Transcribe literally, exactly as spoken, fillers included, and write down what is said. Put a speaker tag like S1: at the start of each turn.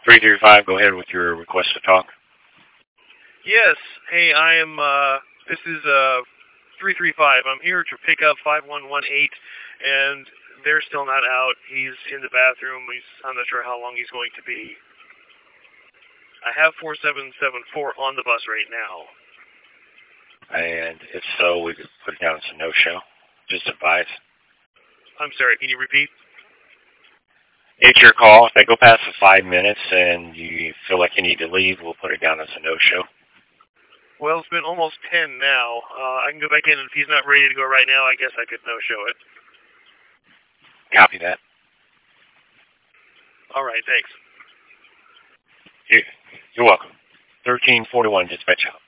S1: three three five, go ahead with your request to talk.
S2: Yes. Hey, I am, uh, this is, uh, three three five. I'm here to pick up five one one eight, and they're still not out. He's in the bathroom. He's, I'm not sure how long he's going to be. I have four seven seven four on the bus right now.
S1: And if so, we could put it down as a no-show. Just advise.
S2: I'm sorry, can you repeat?
S1: It's your call. If they go past the five minutes and you feel like you need to leave, we'll put it down as a no-show.
S2: Well, it's been almost ten now. Uh, I can go back in, and if he's not ready to go right now, I guess I could no-show it.
S1: Copy that.
S2: All right, thanks.
S1: You're welcome. thirteen forty-one, dispatch out.